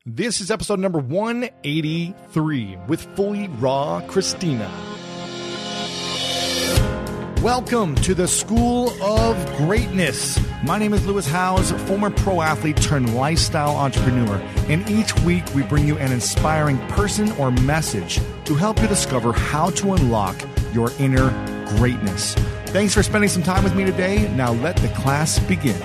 This is episode number 183 with Fully Raw Christina. Welcome to the School of Greatness. My name is Lewis Howes, former pro athlete turned lifestyle entrepreneur. And each week we bring you an inspiring person or message to help you discover how to unlock your inner greatness. Thanks for spending some time with me today. Now let the class begin.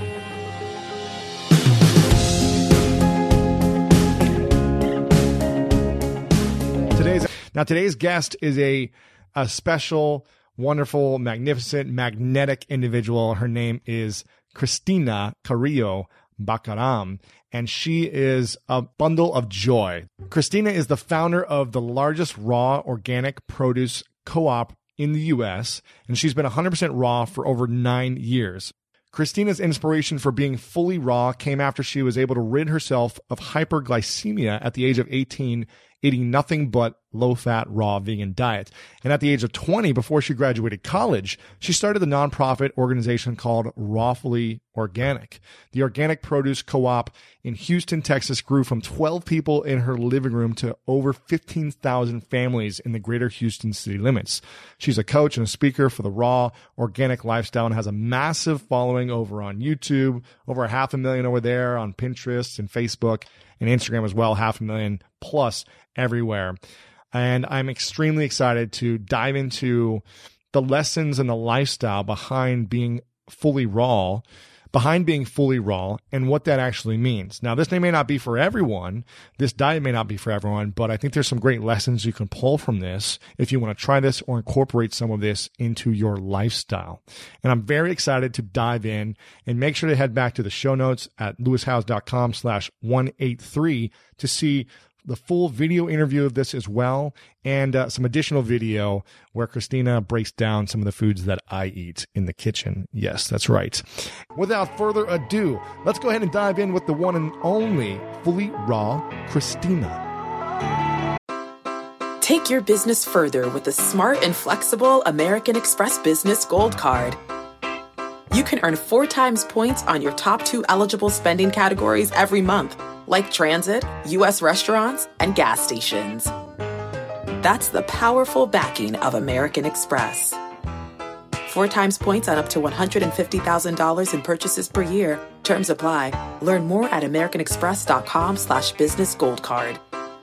Today's guest is a special, wonderful, magnificent, magnetic individual. Her name is Christina Carrillo Bacaram, and she is a bundle of joy. Christina is the founder of the largest raw organic produce co-op in the U.S., and she's been 100% raw for over 9 years. Christina's inspiration for being fully raw came after she was able to rid herself of hyperglycemia at the age of 18, eating nothing but low-fat, raw vegan diet. And at the age of 20, before she graduated college, she started the nonprofit organization called Rawfully Organic. The organic produce co-op in Houston, Texas grew from 12 people in her living room to over 15,000 families in the greater Houston city limits. She's a coach and a speaker for the raw organic lifestyle and has a massive following over on YouTube, over 500,000 over there on Pinterest and Facebook and Instagram as well, 500,000 plus everywhere. And I'm extremely excited to dive into the lessons and the lifestyle behind being fully raw, and what that actually means. Now, this may not be for everyone. This diet may not be for everyone, but I think there's some great lessons you can pull from this if you want to try this or incorporate some of this into your lifestyle. And I'm very excited to dive in, and make sure to head back to the show notes at lewishowes.com/183 to see the full video interview of this as well, and some additional video where Christina breaks down some of the foods that I eat in the kitchen. Yes, that's right. Without further ado, let's go ahead and dive in with the one and only Fully Raw Christina. Take your business further with the smart and flexible American Express Business Gold Card. You can earn 4 times points on your top 2 eligible spending categories every month, like transit, U.S. restaurants, and gas stations. That's the powerful backing of American Express. 4 times points on up to $150,000 in purchases per year. Terms apply. Learn more at americanexpress.com/business gold card.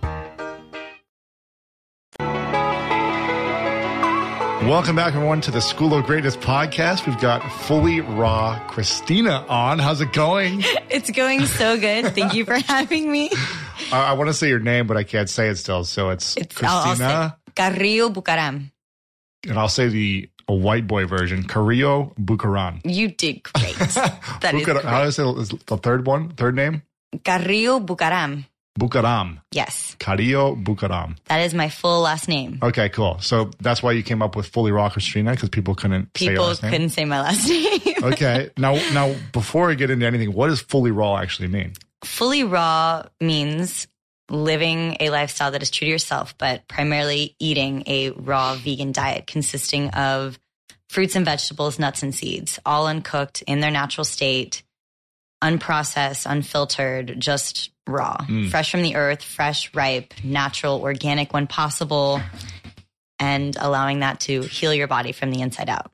Welcome back, everyone, to the School of Greatness podcast. We've got Fully Raw Christina on. How's it going? It's going so good. Thank you for having me. I want to say your name, but I can't say it still. So it's Christina Carrillo Bacaram. And I'll say a white boy version, Carrillo Bacaram. You did great. That is great. How do I say the third name? Carrillo Bacaram. Bacaram. Yes. Carrillo Bacaram. That is my full last name. Okay, cool. So that's why you came up with Fully Raw Christina, because people couldn't say your last name? People couldn't say my last name. Okay. Now, before I get into anything, what does Fully Raw actually mean? Fully raw means living a lifestyle that is true to yourself, but primarily eating a raw vegan diet consisting of fruits and vegetables, nuts and seeds, all uncooked in their natural state, unprocessed, unfiltered, just raw, fresh from the earth, fresh, ripe, natural, organic when possible, and allowing that to heal your body from the inside out.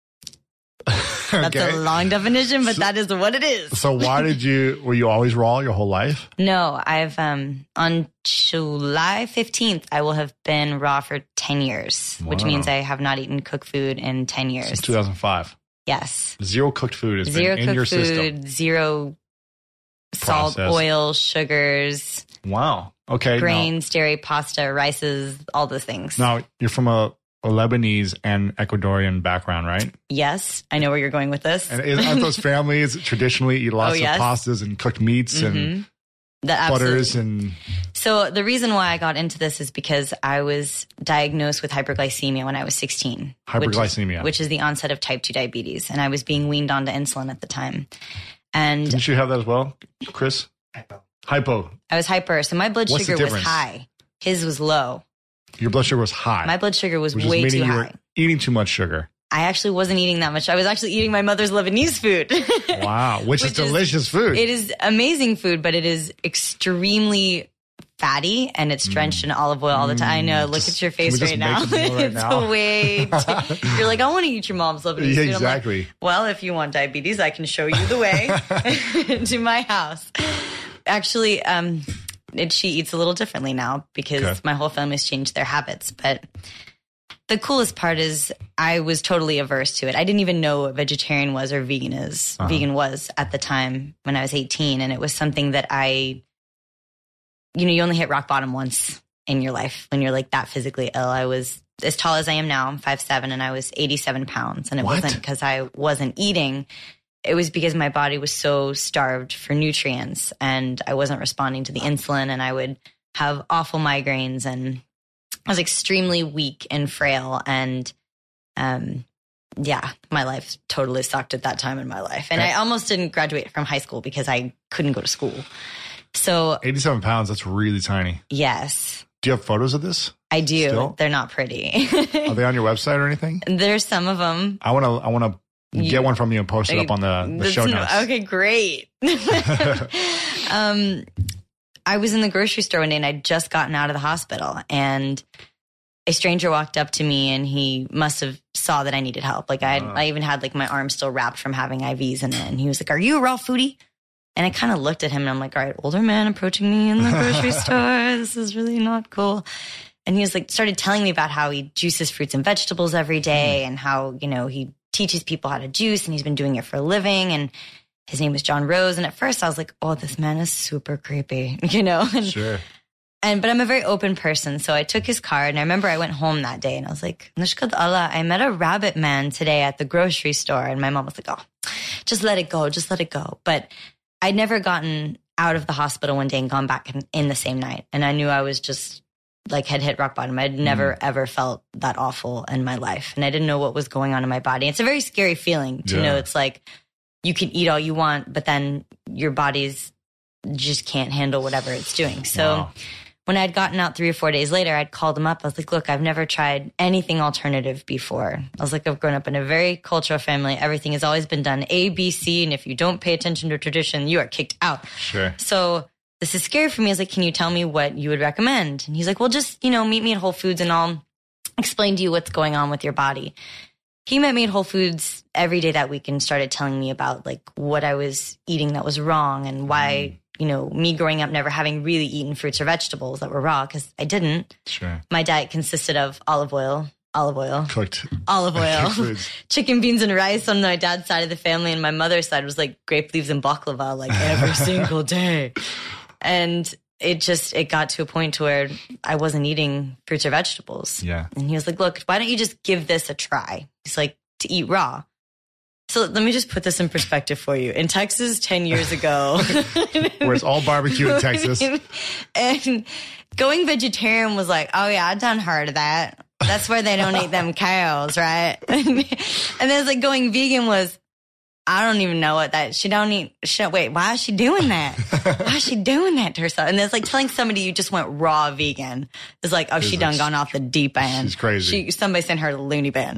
That's a long definition, but that is what it is. So were you always raw your whole life? No, I've, on July 15th, I will have been raw for 10 years, which means I have not eaten cooked food in 10 years. Since 2005. Yes. Zero cooked food has been in your system. Zero salt, oil, sugars. Wow. Okay. Grains, dairy, pasta, rices, all those things. Now, you're from a Lebanese and Ecuadorian background, right? Yes. I know where you're going with this. And aren't those families traditionally eat lots of pastas and cooked meats and butters and... So the reason why I got into this is because I was diagnosed with hyperglycemia when I was 16. Hyperglycemia. Which is the onset of type 2 diabetes. And I was being weaned onto insulin at the time. And didn't you have that as well, Chris? Hypo. I was hyper. So my blood sugar was high. His was low. Your blood sugar was high. My blood sugar was way too high. Eating too much sugar. I actually wasn't eating that much. I was actually eating my mother's Lebanese food. Wow. Which is delicious food. It is amazing food, but it is extremely fatty and it's drenched in olive oil all the time. I know. Look at your face right now. It's way you're like, I want to eat your mom's Lebanese food. Exactly. Like, well, if you want diabetes, I can show you the way to my house. Actually, she eats a little differently now because my whole family's changed their habits. But the coolest part is I was totally averse to it. I didn't even know what vegetarian was or vegan was at the time when I was 18. And it was something that you only hit rock bottom once in your life when you're like that physically ill. I was as tall as I am now. I'm 5'7", and I was 87 pounds. And it wasn't because I wasn't eating. It was because my body was so starved for nutrients and I wasn't responding to the insulin, and I would have awful migraines, and I was extremely weak and frail. And my life totally sucked at that time in my life. And I almost didn't graduate from high school because I couldn't go to school. So 87 pounds, that's really tiny. Yes. Do you have photos of this? I do. Still? They're not pretty. Are they on your website or anything? There's some of them. I want to get one from you and post it up on the show notes. Okay, great. I was in the grocery store one day and I'd just gotten out of the hospital, and a stranger walked up to me and he must have saw that I needed help. Like I even had like my arm still wrapped from having IVs in it. And he was like, "Are you a raw foodie?" And I kind of looked at him and I'm like, all right, older man approaching me in the grocery store. This is really not cool. And he was like, started telling me about how he juices fruits and vegetables every day and how, he teaches people how to juice and he's been doing it for a living. And his name was John Rose. And at first I was like, oh, this man is super creepy, And, sure. But I'm a very open person. So I took his card and I remember I went home that day and I was like, Nashkad Allah, I met a rabbit man today at the grocery store. And my mom was like, oh, just let it go. Just let it go. But I'd never gotten out of the hospital one day and gone back in the same night. And I knew I was just like had hit rock bottom. I'd never, ever felt that awful in my life. And I didn't know what was going on in my body. It's a very scary feeling to know it's like you can eat all you want, but then your body's just can't handle whatever it's doing. So when I'd gotten out 3 or 4 days later, I'd called him up. I was like, look, I've never tried anything alternative before. I was like, I've grown up in a very cultural family. Everything has always been done A, B, C. And if you don't pay attention to tradition, you are kicked out. Sure. So this is scary for me. I was like, can you tell me what you would recommend? And he's like, well, just, meet me at Whole Foods and I'll explain to you what's going on with your body. He met me at Whole Foods every day that week and started telling me about like what I was eating that was wrong and why, me growing up never having really eaten fruits or vegetables that were raw, because I didn't. Sure. My diet consisted of olive oil, cooked olive oil, foods. Chicken, beans, and rice on my dad's side of the family, and my mother's side was like grape leaves and baklava like every single day. And it got to a point to where I wasn't eating fruits or vegetables. Yeah. And he was like, look, why don't you just give this a try? He's like, to eat raw. So let me just put this in perspective for you. In Texas 10 years ago. Where it's all barbecue in Texas. And going vegetarian was like, oh yeah, I done heard of that. That's where they don't eat them cows, right? And then it's like going vegan was, I don't even know what that, wait, why is she doing that? Why is she doing that to herself? And it's like telling somebody you just went raw vegan. It's like, oh, she done gone off the deep end. She's crazy. Somebody sent her to the loony bin,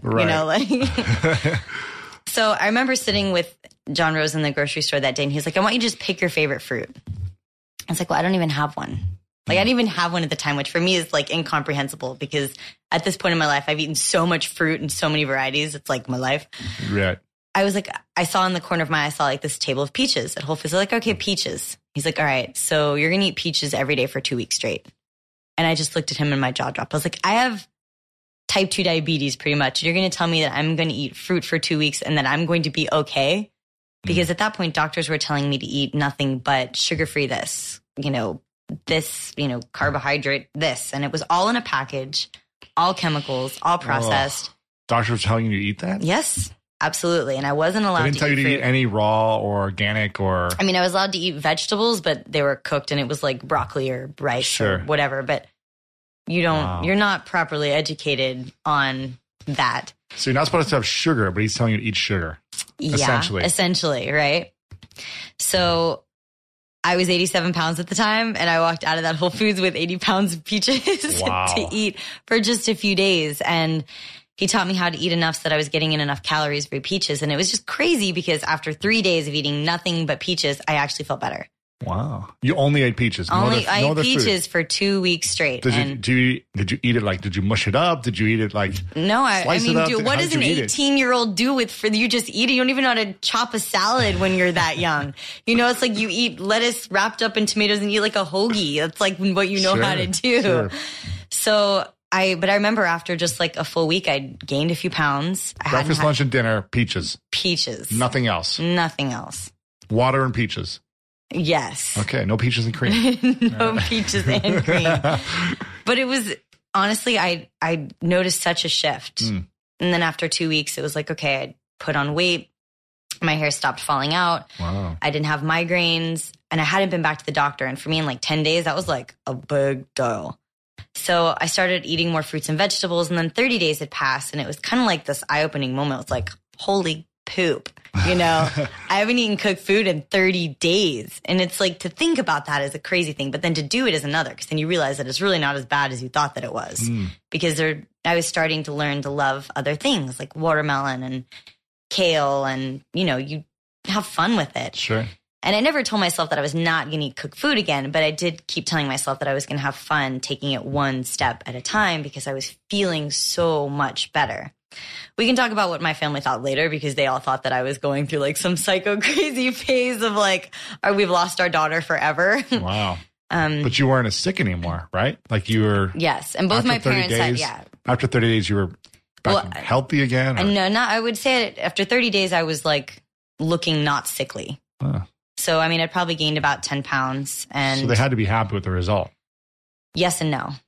right. So I remember sitting with John Rose in the grocery store that day, and he was like, I want you to just pick your favorite fruit. I was like, well, I don't even have one. Like, I didn't even have one at the time, which for me is like incomprehensible because at this point in my life, I've eaten so much fruit and so many varieties. It's like my life. Right. I was like, I saw in the corner of my eye, I saw like this table of peaches at Whole Foods. I was like, okay, peaches. He's like, all right, so you're going to eat peaches every day for 2 weeks straight. And I just looked at him and my jaw dropped. I was like, I have type 2 diabetes pretty much. You're going to tell me that I'm going to eat fruit for 2 weeks and that I'm going to be okay? Because at that point, doctors were telling me to eat nothing but sugar-free this, carbohydrate this. And it was all in a package, all chemicals, all processed. Doctors were telling you to eat that? Yes, absolutely. And I wasn't allowed to eat They didn't tell you to eat any raw or organic or... I mean, I was allowed to eat vegetables, but they were cooked and it was like broccoli or rice or whatever. But you're not properly educated on that. So you're not supposed to have sugar, but he's telling you to eat sugar. Yeah, essentially, right? So I was 87 pounds at the time, and I walked out of that Whole Foods with 80 pounds of peaches to eat for just a few days. And he taught me how to eat enough so that I was getting in enough calories for peaches. And it was just crazy because after 3 days of eating nothing but peaches, I actually felt better. Wow. You only ate peaches. I ate peaches for 2 weeks straight. Did you eat it like, did you mush it up? Did you eat it like, no, I mean, dude, what does an 18-year-old do you just eat it? You don't even know how to chop a salad when you're that young. It's like you eat lettuce wrapped up in tomatoes and eat like a hoagie. That's like what you know how to do. Sure. So but I remember after just like a full week, I gained a few pounds. Breakfast, lunch, and dinner, peaches. Peaches. Nothing else. Nothing else. Water and peaches. Yes. Okay, no peaches and cream. No peaches and cream. But it was, honestly, I noticed such a shift. And then after 2 weeks, it was like, okay, I put on weight. My hair stopped falling out. Wow. I didn't have migraines. And I hadn't been back to the doctor. And for me, in like 10 days, that was like a big deal. So I started eating more fruits and vegetables. And then 30 days had passed. And it was kind of like this eye-opening moment. It was like, holy poop. I haven't eaten cooked food in 30 days. And it's like, to think about that is a crazy thing. But then to do it is another, because then you realize that it's really not as bad as you thought that it was. Because I was starting to learn to love other things like watermelon and kale. And, you have fun with it. Sure. And I never told myself that I was not going to eat cooked food again. But I did keep telling myself that I was going to have fun taking it one step at a time because I was feeling so much better. We can talk about what my family thought later because they all thought that I was going through like some psycho crazy phase of like, we've lost our daughter forever. Wow. But you weren't as sick anymore, right? Like you were. Yes. And both my parents said, yeah. After 30 days, you were back healthy again? Or? No, I would say after 30 days, I was like looking not sickly. So, I mean, I'd probably gained about 10 pounds. And so they had to be happy with the result. Yes and no.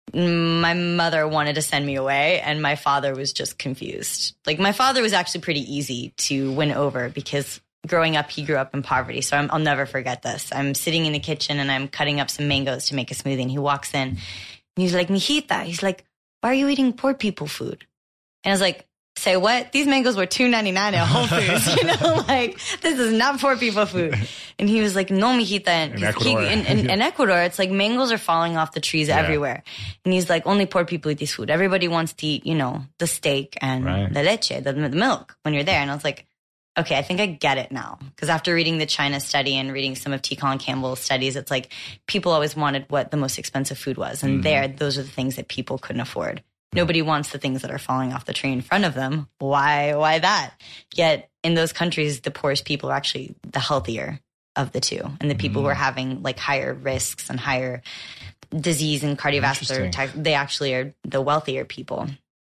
My mother wanted to send me away and my father was just confused. Like my father was actually pretty easy to win over because growing up, he grew up in poverty. So I'll never forget this. I'm sitting in the kitchen and I'm cutting up some mangoes to make a smoothie. And he walks in and he's like, Mijita, he's like, why are you eating poor people food? And I was like, say what? These mangoes were $2.99 at Whole Foods. Like, this is not poor people food. And he was like, no, mijita. In Ecuador, it's like mangoes are falling off the trees everywhere. And he's like, only poor people eat this food. Everybody wants to eat, the steak and the leche, the milk when you're there. And I was like, okay, I think I get it now. Because after reading the China study and reading some of T. Colin Campbell's studies, it's like people always wanted what the most expensive food was. And those are the things that people couldn't afford. Nobody wants the things that are falling off the tree in front of them. Why that? Yet in those countries, the poorest people are actually the healthier of the two. And the people who are having like higher risks and higher disease and cardiovascular attack, they actually are the wealthier people.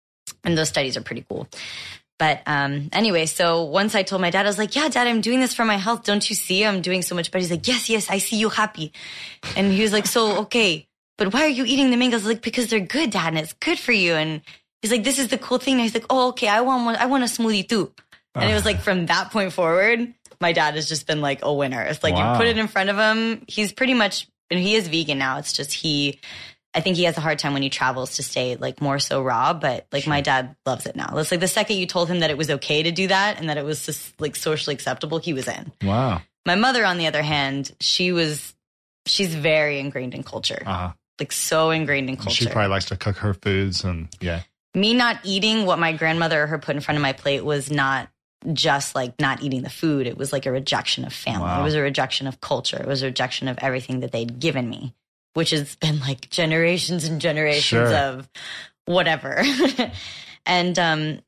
And those studies are pretty cool. But anyway, so once I told my dad, I was like, yeah, Dad, I'm doing this for my health. Don't you see? I'm doing so much better. He's like, yes, I see you happy. And he was like, so, okay. But why are you eating the mangoes? Like, because they're good, Dad, and it's good for you. And he's like, this is the cool thing. And he's like, oh, okay, I want a smoothie too. And it was like from that point forward, my dad has just been like a winner. It's like you put it in front of him. He's pretty much, and he is vegan now. It's just I think he has a hard time when he travels to stay like more so raw. But like my dad loves it now. It's like the second you told him that it was okay to do that and that it was just like socially acceptable, he was in. Wow. My mother, on the other hand, she's very ingrained in culture. Like so ingrained in culture. She probably likes to cook her foods and Me not eating what my grandmother or her put in front of my plate was not just like not eating the food. It was like a rejection of family. Wow. It was a rejection of culture. It was a rejection of everything that they'd given me, which has been like generations and generations of whatever. And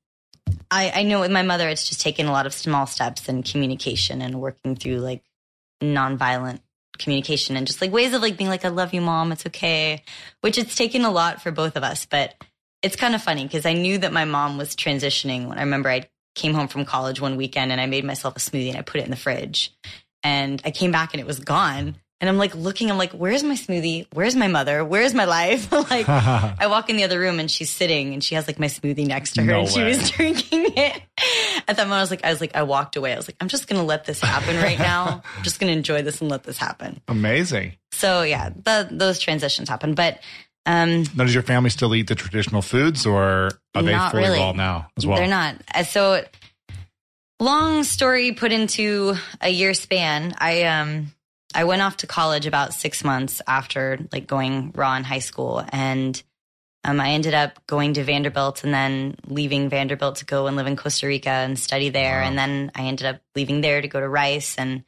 I know with my mother, it's just taken a lot of small steps in communication and working through like nonviolent communication and just like ways of like being like, I love you, Mom. It's okay. Which it's taken a lot for both of us. But it's kind of funny because I knew that my mom was transitioning when I remember I came home from college one weekend and I made myself a smoothie and I put it in the fridge and I came back and it was gone. And I'm like looking, I'm like, where's my smoothie? Where's my mother? Where's my life? Like I walk in the other room and she's sitting and she has like my smoothie next to her and she was drinking it. At that moment, I walked away. I was like, I'm just going to let this happen right now. I'm just going to enjoy this and let this happen. Amazing. So yeah, those transitions happen. But now, does your family still eat the traditional foods or are they fully involved now as well? They're not. So long story put into a year span. I went off to college about 6 months after like going raw in high school. And I ended up going to Vanderbilt and then leaving Vanderbilt to go and live in Costa Rica and study there. Wow. And then I ended up leaving there to go to Rice. And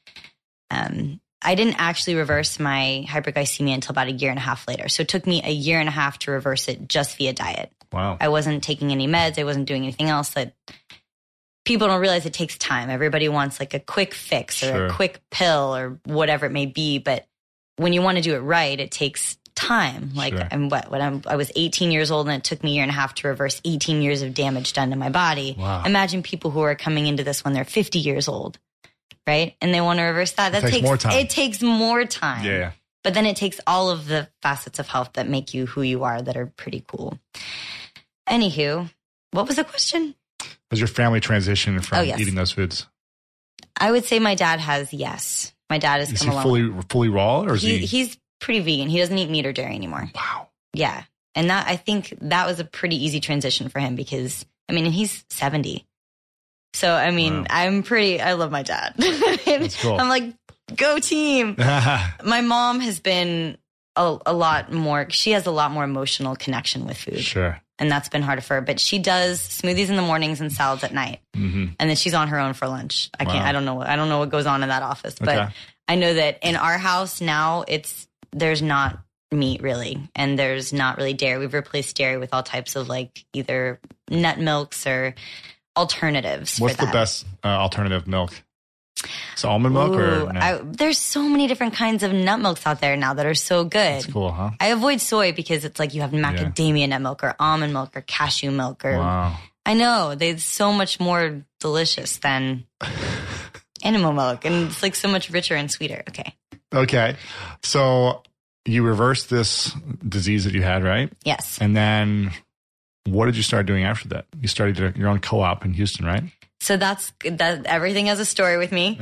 I didn't actually reverse my hyperglycemia until about a year and a half later. So it took me a year and a half to reverse it just via diet. Wow. I wasn't taking any meds. I wasn't doing anything else. That people don't realize it takes time. Everybody wants like a quick fix or a quick pill or whatever it may be. But when you want to do it right, it takes time. Like I was 18 years old and it took me a year and a half to reverse 18 years of damage done to my body. Wow. Imagine people who are coming into this when they're 50 years old, right? And they want to reverse that. That takes more time. It takes more time. Yeah. But then it takes all of the facets of health that make you who you are that are pretty cool. Anywho, what was the question? Was your family transition from eating those foods? I would say my dad has, yes. My dad has come along. Is he fully raw or is he? He's pretty vegan. He doesn't eat meat or dairy anymore. Wow. Yeah. And that, I think that was a pretty easy transition for him because, I mean, and he's 70. So, I mean, I love my dad. That's cool. I'm like, go team. My mom has been a lot more, she has a lot more emotional connection with food. Sure. And that's been harder for her. But she does smoothies in the mornings and salads at night. Mm-hmm. And then she's on her own for lunch. I don't know what goes on in that office. But I know that in our house now, there's not meat really. And there's not really dairy. We've replaced dairy with all types of like either nut milks or alternatives. What's the best alternative milk? It's almond milk or no? There's so many different kinds of nut milks out there now that are so good. That's cool, huh? I avoid soy because it's like you have macadamia nut milk or almond milk or cashew milk or I know they're so much more delicious than animal milk and it's like so much richer and sweeter. Okay. So you reversed this disease that you had, right? Yes. And then what did you start doing after that? You started your own co-op in Houston, right? So that everything has a story with me.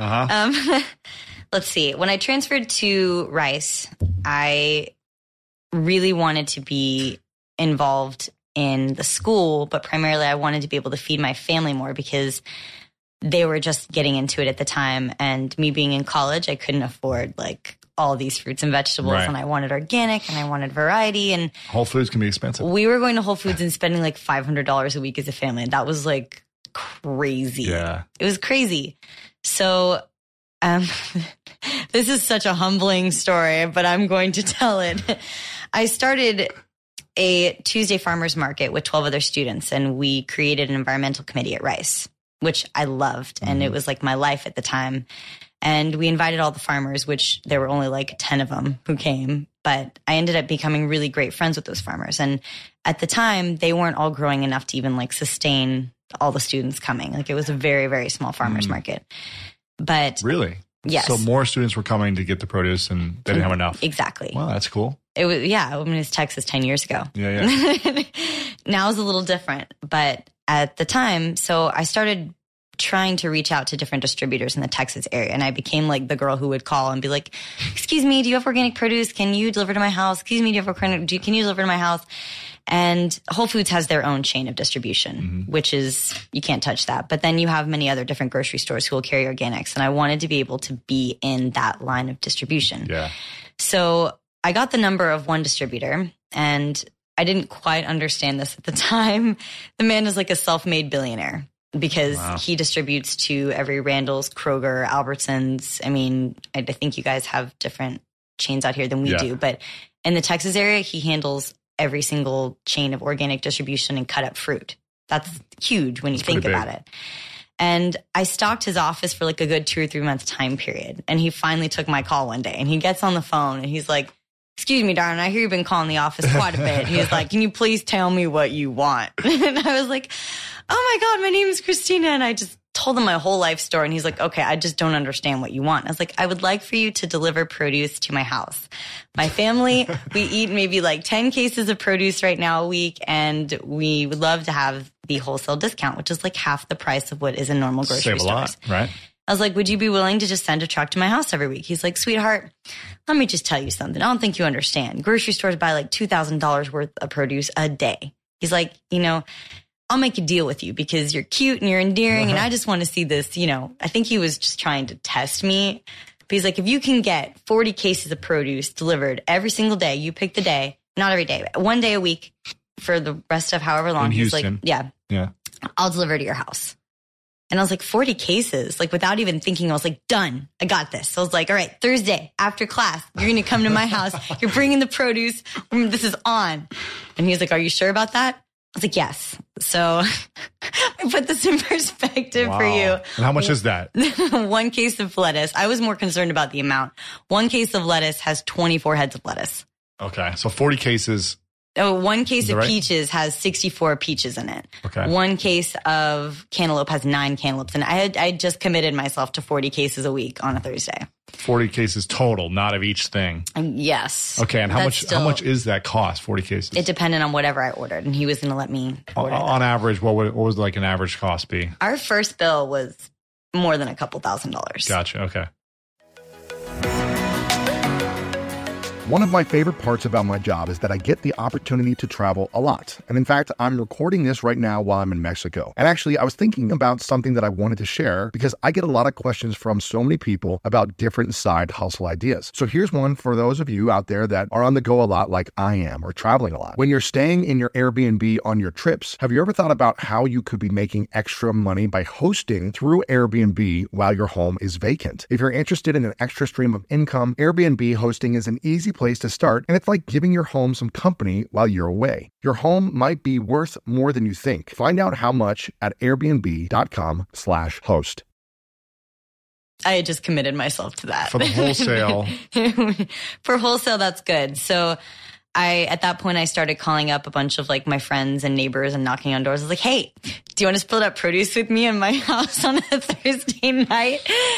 Let's see. When I transferred to Rice, I really wanted to be involved in the school, but primarily I wanted to be able to feed my family more because they were just getting into it at the time. And me being in college, I couldn't afford like all these fruits and vegetables and I wanted organic and I wanted variety and Whole Foods can be expensive. We were going to Whole Foods and spending like $500 a week as a family. And that was like crazy. Yeah. It was crazy. So this is such a humbling story, but I'm going to tell it. I started a Tuesday farmers market with 12 other students and we created an environmental committee at Rice, which I loved. And it was like my life at the time. And we invited all the farmers, which there were only like 10 of them who came. But I ended up becoming really great friends with those farmers. And at the time, they weren't all growing enough to even like sustain all the students coming. Like it was a very, very small farmers market. But really? Yes. So more students were coming to get the produce and they didn't have enough. Exactly. Wow, that's cool. It was, I mean, it's Texas 10 years ago. Yeah. Now it's a little different. But at the time, so I started trying to reach out to different distributors in the Texas area. And I became like the girl who would call and be like, excuse me, do you have organic produce? Can you deliver to my house? Excuse me, can you deliver to my house? And Whole Foods has their own chain of distribution, which is, you can't touch that. But then you have many other different grocery stores who will carry organics. And I wanted to be able to be in that line of distribution. Yeah. So I got the number of one distributor and I didn't quite understand this at the time. The man is like a self-made billionaire because he distributes to every Randall's, Kroger, Albertsons. I mean, I think you guys have different chains out here than we do. But in the Texas area, he handles every single chain of organic distribution and cut up fruit. That's huge when you think about it. And I stalked his office for like a good 2 or 3 month time period. And he finally took my call one day and he gets on the phone and he's like, excuse me, darling, I hear you've been calling the office quite a bit. He's like, can you please tell me what you want? And I was like, oh my God, my name is Christina. And I just told him my whole life story. And he's like, okay, I just don't understand what you want. I was like, I would like for you to deliver produce to my house. My family, we eat maybe like 10 cases of produce right now a week. And we would love to have the wholesale discount, which is like half the price of what is in normal grocery stores. Save a lot, right? I was like, would you be willing to just send a truck to my house every week? He's like, sweetheart, let me just tell you something. I don't think you understand. Grocery stores buy like $2,000 worth of produce a day. He's like, I'll make a deal with you because you're cute and you're endearing. And I just want to see this, I think he was just trying to test me. But he's like, if you can get 40 cases of produce delivered every single day, you pick the day, not every day, but one day a week, for the rest of however long. In He's Houston. like, yeah, I'll deliver to your house. And I was like, 40 cases, like without even thinking, I was like, done. I got this. So I was like, all right, Thursday after class, you're going to come to my house. You're bringing the produce. This is on. And he was like, are you sure about that? I was like, yes. So I put this in perspective for you. And how much is that? 1 case of lettuce. I was more concerned about the amount. 1 case of lettuce has 24 heads of lettuce. Okay. So 40 cases. Oh, 1 case of right? peaches has 64 peaches in it. Okay. 1 case of cantaloupe has 9 cantaloupes. And I just committed myself to 40 cases a week on a Thursday. 40 cases total, not of each thing. Yes. Okay. And how much is that cost, 40 cases? It depended on whatever I ordered. And he was going to let me order on average, what was like an average cost be? Our first bill was more than a couple $1,000s. Gotcha. Okay. One of my favorite parts about my job is that I get the opportunity to travel a lot. And in fact, I'm recording this right now while I'm in Mexico. And actually, I was thinking about something that I wanted to share because I get a lot of questions from so many people about different side hustle ideas. So here's one for those of you out there that are on the go a lot like I am or traveling a lot. When you're staying in your Airbnb on your trips, have you ever thought about how you could be making extra money by hosting through Airbnb while your home is vacant? If you're interested in an extra stream of income, Airbnb hosting is an easy place to start, and it's like giving your home some company while you're away. Your home might be worth more than you think. Find out how much at airbnb.com/host. I had just committed myself to that. For the wholesale. For wholesale, that's good. So at that point, I started calling up a bunch of like my friends and neighbors and knocking on doors. I was like, hey, do you want to split up produce with me in my house on a Thursday night?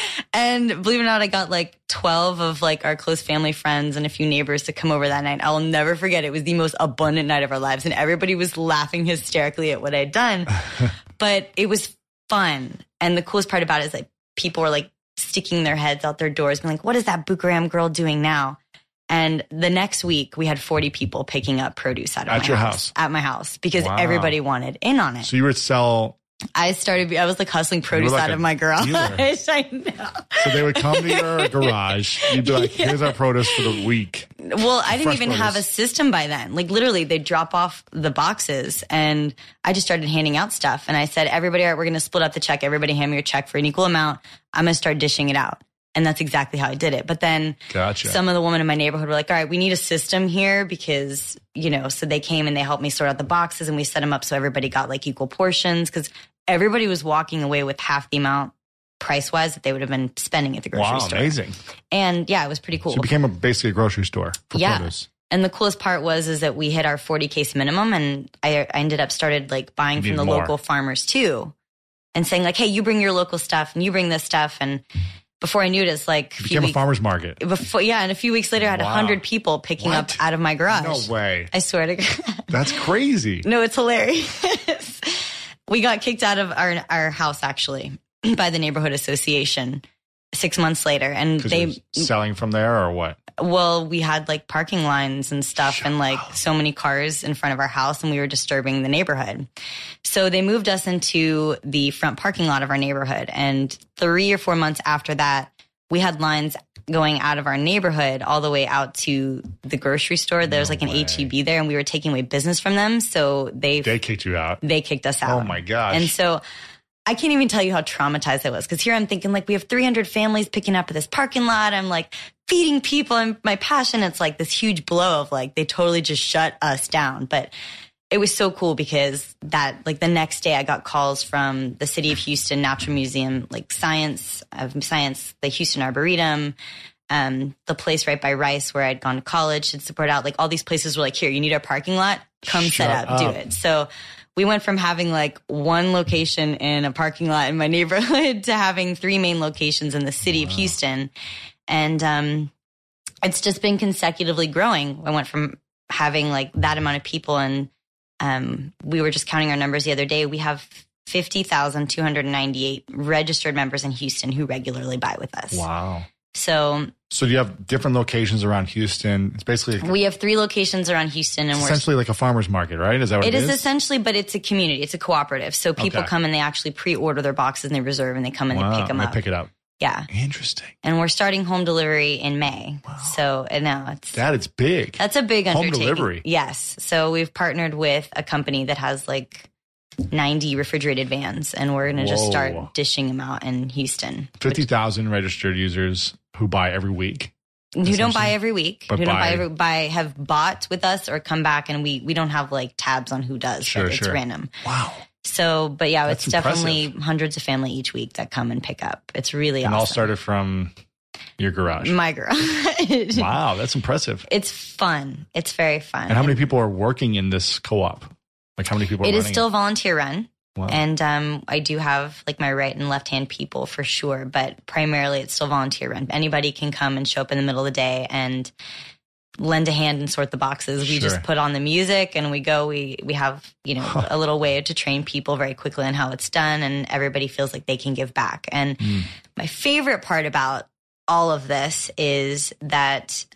And believe it or not, I got like 12 of like our close family friends and a few neighbors to come over that night. I'll never forget. It was the most abundant night of our lives. And everybody was laughing hysterically at what I'd done. But it was fun. And the coolest part about it is that people were like sticking their heads out their doors, being like, what is that Bucaram girl doing now? And the next week, we had 40 people picking up produce out of my house. At my house, because everybody wanted in on it. So you would sell... I was like hustling produce out of my garage. I know. So they would come to your garage. You'd be like, here's our produce for the week. Well, I didn't even have a system by then. Like literally, they'd drop off the boxes and I just started handing out stuff. And I said, everybody, all right, we're going to split up the check. Everybody hand me your check for an equal amount. I'm going to start dishing it out. And that's exactly how I did it. But then some of the women in my neighborhood were like, all right, we need a system here because, so they came and they helped me sort out the boxes and we set them up so everybody got like equal portions because everybody was walking away with half the amount price-wise that they would have been spending at the grocery store. Wow, amazing. And yeah, it was pretty cool. So it became basically a grocery store for produce. And the coolest part is that we hit our 40 case minimum and I ended up started like buying from the local farmers too and saying like, hey, you bring your local stuff and you bring this stuff. And before I knew it, it's like it became a farmer's market. And a few weeks later, I had 100 people picking up out of my garage. No way. I swear to God. That's crazy. No, it's hilarious. We got kicked out of our house, actually, by the neighborhood association 6 months later. And they selling from there or what? Well, we had like parking lines and stuff and like so many cars in front of our house and we were disturbing the neighborhood. So they moved us into the front parking lot of our neighborhood. And 3 or 4 months after that, we had lines going out of our neighborhood all the way out to the grocery store. There's like an H-E-B there and we were taking away business from them. So they kicked you out. They kicked us out. Oh my gosh. And so I can't even tell you how traumatized I was because here I'm thinking like we have 300 families picking up at this parking lot. I'm like feeding people and my passion. It's like this huge blow of like they totally just shut us down. But it was so cool because that like the next day I got calls from the City of Houston Natural Museum, like Science, the Houston Arboretum, the place right by Rice where I'd gone to college and support out. Like all these places were like, here, you need our parking lot, come set up, do it. So we went from having like one location in a parking lot in my neighborhood to having 3 main locations in the city of Houston. And it's just been consecutively growing. I went from having like that amount of people and we were just counting our numbers the other day. We have 50,298 registered members in Houston who regularly buy with us. Wow. So do you have different locations around Houston? It's basically we have 3 locations around Houston, and we're essentially like a farmer's market, right? Is that what it is? It is essentially, but it's a community. It's a cooperative. So people come and they actually pre-order their boxes and they reserve and they come and they pick them up. They pick it up. Yeah. Interesting. And we're starting home delivery in May. Wow. So now it's big. That's a big undertaking. Home delivery. Yes. So we've partnered with a company that has like 90 refrigerated vans, and we're going to just start dishing them out in Houston. 50,000 registered users who buy every week. Who don't buy every week, but who don't have bought with us or come back, and we don't have like tabs on who does. Sure, it's random. Wow. So, but yeah, That's it's definitely hundreds of family each week that come and pick up. It's really awesome. And all started from your garage. My garage. Wow, that's impressive. It's fun. It's very fun. And how many people are working in this co-op? Like how many people are running it? It is still volunteer run. Wow. And I do have like my right and left hand people for sure, but primarily it's still volunteer run. Anybody can come and show up in the middle of the day and lend a hand and sort the boxes. We just put on the music and we go. We have, a little way to train people very quickly on how it's done, and everybody feels like they can give back. And my favorite part about all of this is that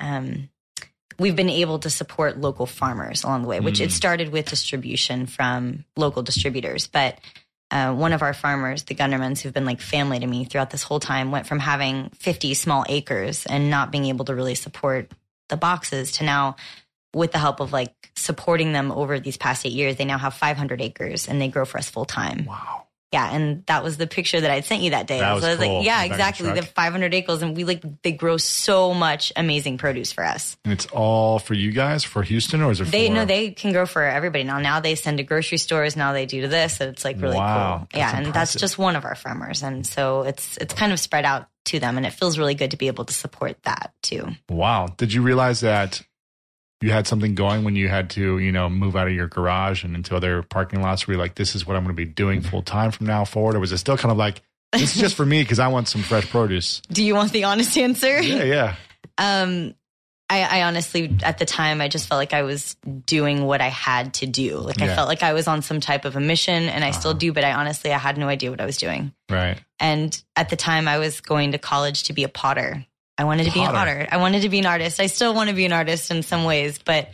we've been able to support local farmers along the way, which it started with distribution from local distributors. But one of our farmers, the Gundermans, who've been like family to me throughout this whole time, went from having 50 small acres and not being able to really support the boxes to now, with the help of like supporting them over these past 8 years, they now have 500 acres and they grow for us full time. Wow. Yeah, and that was the picture that I'd sent you that day. That was I was cool. like, yeah, exactly. The 500 acres, and they grow so much amazing produce for us. And it's all for you guys, for Houston, or is it they can grow for everybody now. Now they send to grocery stores. Now they do to this. And it's like really cool. Yeah, and that's just one of our farmers, and so it's kind of spread out to them, and it feels really good to be able to support that too. Wow. Did you realize that you had something going when you had to, move out of your garage and into other parking lots where you're like, this is what I'm going to be doing full time from now forward? Or was it still kind of like, this is just for me because I want some fresh produce? Do you want the honest answer? Yeah. I honestly, at the time, I just felt like I was doing what I had to do. Like I felt like I was on some type of a mission, and I still do, but I had no idea what I was doing. Right. And at the time I was going to college to be a potter. I wanted to be an potter. I wanted to be an artist. I still want to be an artist in some ways, but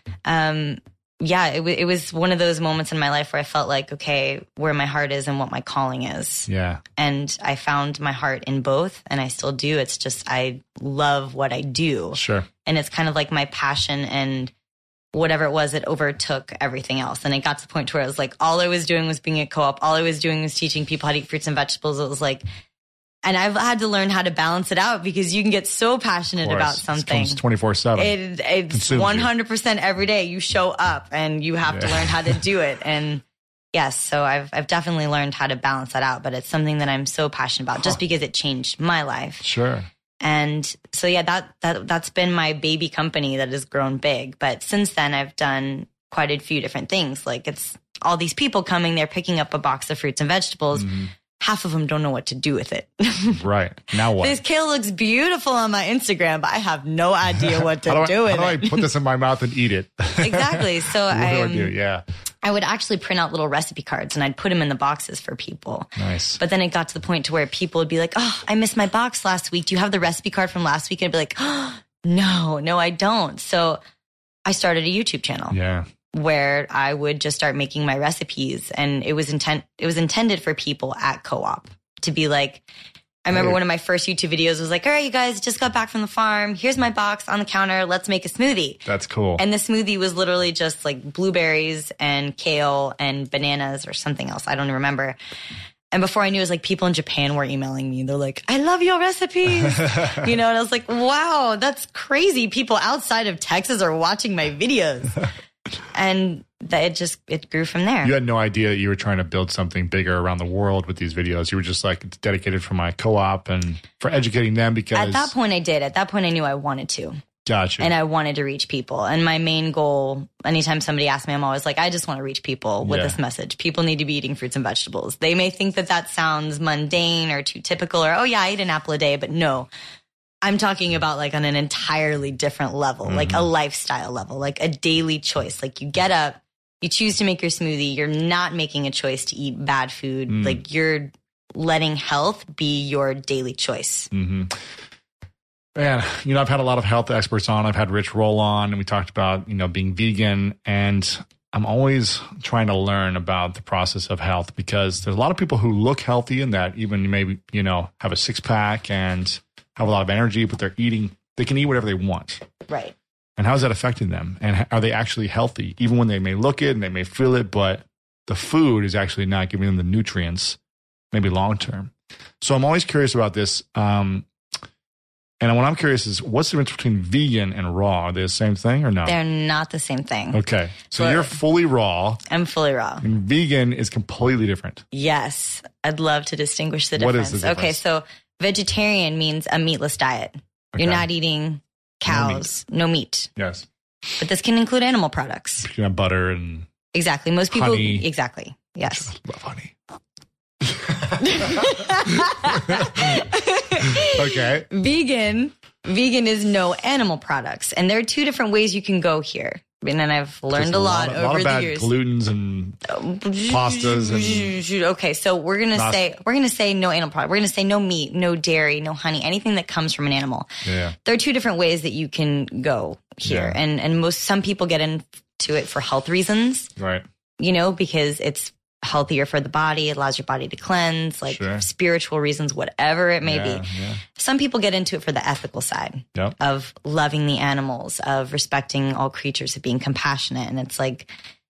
it was one of those moments in my life where I felt like, okay, where my heart is and what my calling is. Yeah. And I found my heart in both, and I still do. It's just, I love what I do. Sure. And it's kind of like my passion, and whatever it was, it overtook everything else. And it got to the point where I was like, all I was doing was being a co-op. All I was doing was teaching people how to eat fruits and vegetables. It was like, and I've had to learn how to balance it out, because you can get so passionate about something. It's 24/7. It's 100% every day. You show up and you have to learn how to do it. And yes, so I've definitely learned how to balance that out, but it's something that I'm so passionate about just because it changed my life. Sure. And so, that's been my baby company that has grown big. But since then, I've done quite a few different things. Like, it's all these people coming, they're picking up a box of fruits and vegetables. Mm-hmm. Half of them don't know what to do with it. Right. Now what? This kale looks beautiful on my Instagram, but I have no idea what to do with it. How do I put this in my mouth and eat it? Exactly. So what do I do? Yeah. I would actually print out little recipe cards and I'd put them in the boxes for people. Nice. But then it got to the point to where people would be like, oh, I missed my box last week. Do you have the recipe card from last week? And I'd be like, oh, no, I don't. So I started a YouTube channel. Yeah. Where I would just start making my recipes, and it was intended for people at co-op to be like, I remember one of my first YouTube videos was like, all right, you guys just got back from the farm. Here's my box on the counter. Let's make a smoothie. That's cool. And the smoothie was literally just like blueberries and kale and bananas or something else. I don't even remember. And before I knew, it was like people in Japan were emailing me. They're like, I love your recipes. And I was like, wow, that's crazy. People outside of Texas are watching my videos. And it grew from there. You had no idea that you were trying to build something bigger around the world with these videos. You were just like, it's dedicated for my co-op and for educating them, because at that point I did. At that point I knew I wanted to. Gotcha. And I wanted to reach people. And my main goal, anytime somebody asks me, I'm always like, I just want to reach people with this message. People need to be eating fruits and vegetables. They may think that sounds mundane or too typical, or, oh yeah, I eat an apple a day, but no. I'm talking about like on an entirely different level, like a lifestyle level, like a daily choice. Like you get up, you choose to make your smoothie. You're not making a choice to eat bad food. Like you're letting health be your daily choice. Mm-hmm. Man, I've had a lot of health experts on. I've had Rich Roll on, and we talked about, being vegan. And I'm always trying to learn about the process of health, because there's a lot of people who look healthy and that even maybe, have a six pack and have a lot of energy, but they can eat whatever they want. Right. And how is that affecting them? And are they actually healthy? Even when they may look it and they may feel it, but the food is actually not giving them the nutrients, maybe long term. So I'm always curious about this. And what I'm curious is, what's the difference between vegan and raw? Are they the same thing or no? They're not the same thing. Okay. So you're fully raw. I'm fully raw. And vegan is completely different. Yes. I'd love to distinguish the difference. What is the difference? Okay, so vegetarian means a meatless diet. Okay. You're not eating cows, no meat. Yes. But this can include animal products. You can have butter and Exactly. Most people, honey. exactly. Yes. I love honey. Okay. Vegan is no animal products. And there are two different ways you can go here. And I've learned a lot over a lot of the bad years. glutens and pastas and Okay, so we're gonna say no animal product. We're gonna say no meat, no dairy, no honey, anything that comes from an animal. yeah. There are two different ways that you can go here, Yeah. and some people get into it for health reasons, Right. because it's healthier for the body. It allows your body to cleanse, like Sure. spiritual reasons, whatever it may Yeah, be. yeah. Some people get into it for the ethical side Yep. of loving the animals, of respecting all creatures, of being compassionate. And it's like,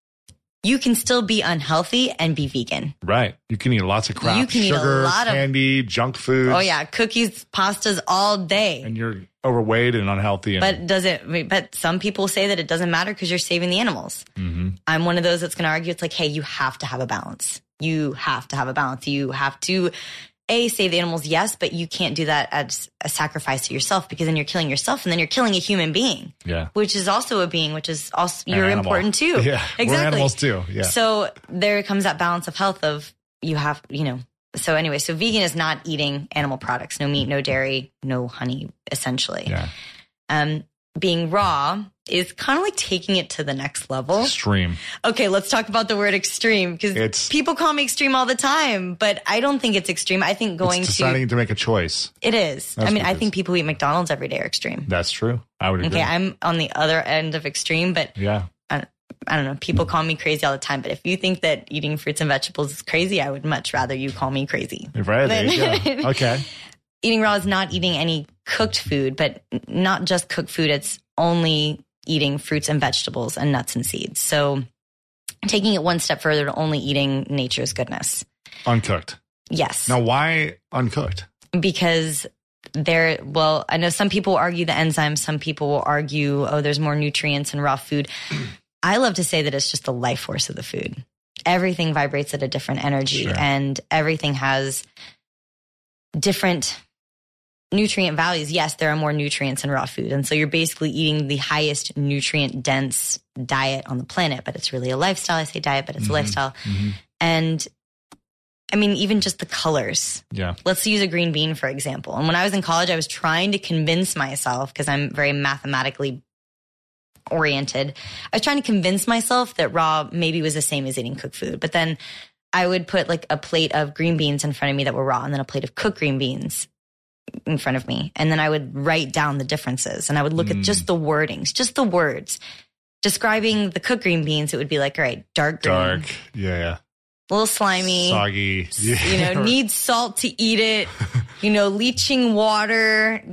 you can still be unhealthy and be vegan. Right. You can eat lots of crap. You can eat a Sugar, lot of- candy, junk foods. Oh yeah, cookies, pastas all day. And you're overweight and unhealthy. And, But some people say that it doesn't matter because you're saving the animals. mm-hmm. I'm one of those that's going to argue it's like, hey, you have to have a balance. You have to have a balance. You have to, save the animals, yes, but you can't do that as a sacrifice to yourself, because then you're killing yourself and then you're killing a human being, Yeah. which is also a being, which is also, An you're animal. important too. Yeah. Exactly. We're animals too. Yeah. So there comes that balance of health of you have, so anyway, so vegan is not eating animal products, no meat, no dairy, no honey, essentially. Yeah. Being raw is kind of like taking it to the next level. Extreme. Okay, let's talk about the word extreme, because It's- people call me extreme all the time, but I don't think it's extreme. I think It's deciding to make a choice. it is. That's I mean, what I it think is. people who eat McDonald's every day are extreme. That's true. I would agree. Okay, I'm on the other end of extreme, but Yeah. I don't know. People call me crazy all the time, but if you think that eating fruits and vegetables is crazy, I would much rather you call me crazy. Right. There you go. Okay. Eating raw is not eating any cooked food, but not just cooked food. It's only eating fruits and vegetables and nuts and seeds. So taking it one step further to only eating nature's goodness. Uncooked. Yes. Now, why uncooked? Because I know some people argue the enzymes. Some people will argue, there's more nutrients in raw food. I love to say that it's just the life force of the food. Everything vibrates at a different energy, Sure. and everything has different nutrient values. Yes, there are more nutrients in raw food. And so you're basically eating the highest nutrient dense diet on the planet, but it's really a lifestyle. I say diet, but it's a lifestyle. Mm-hmm. And I mean, even just the colors. Yeah. Let's use a green bean, for example. And when I was in college, I was trying to convince myself, because I'm very mathematically oriented, I was trying to convince myself that raw maybe was the same as eating cooked food. But then I would put like a plate of green beans in front of me that were raw, and then a plate of cooked green beans in front of me. And then I would write down the differences, and I would look at just the wordings, just the words. Describing the cooked green beans, it would be like, all right, dark green, Dark. Yeah. a little slimy, Soggy. Yeah. needs salt to eat it, leaching water,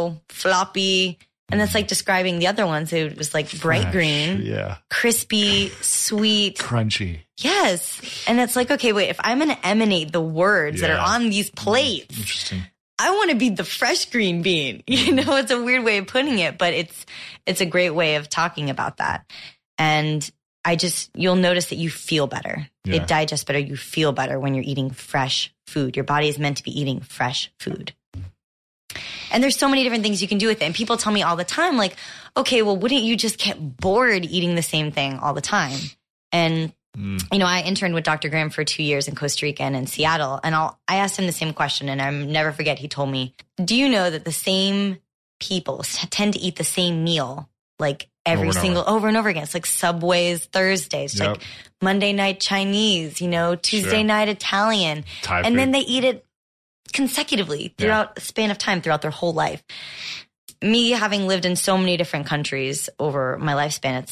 floppy. And that's like describing the other ones. It was like bright Fresh. green, Yeah. crispy, sweet. Crunchy. Yes. And it's like, okay, wait, if I'm going to emanate the words that are Yeah. on these plates, Interesting. I want to be the fresh green bean. It's a weird way of putting it, but it's a great way of talking about that. And you'll notice that you feel better. Yeah. It digests better. You feel better when you're eating fresh food. Your body is meant to be eating fresh food. And there's so many different things you can do with it. And people tell me all the time, like, okay, well, wouldn't you just get bored eating the same thing all the time? And, I interned with Dr. Graham for 2 years in Costa Rica and in Seattle. And I asked him the same question, and I'll never forget. He told me, do you know that the same people tend to eat the same meal, like over and over again? It's like Subway's Thursdays, Yep. like Monday night Chinese, Tuesday Sure. night Italian. Thai and food. then they eat it consecutively throughout a span of time, throughout their whole life. Me having lived in so many different countries over my lifespan, it's like